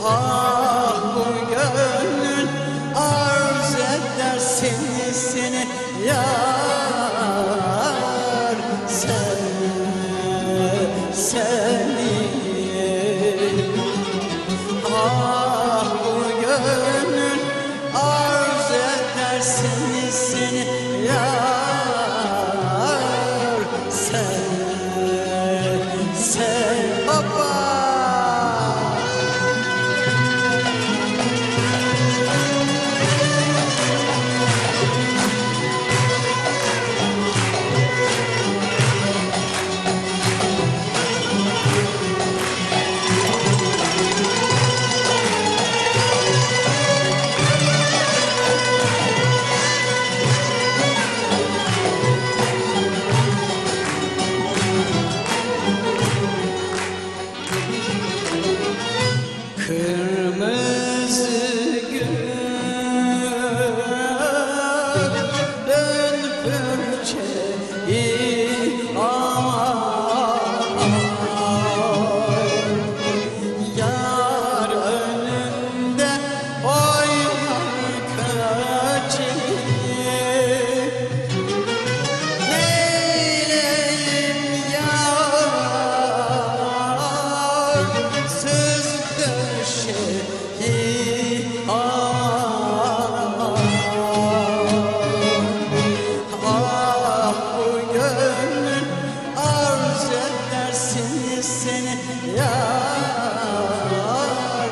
Ah bu gönül arz eder seni yar, seni. Ah bu gönül arz eder seni yar, sen baba. Kırmızı gülün pürçeyi yar önünde oynar kaçıyı. Neyleyim yar, söz döşeyi ah bu gönül arz eder seni yar,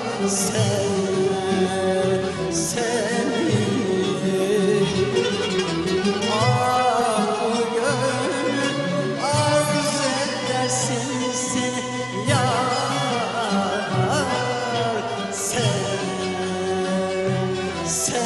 seni. Ah bu gönül arz eder seni yar, sen.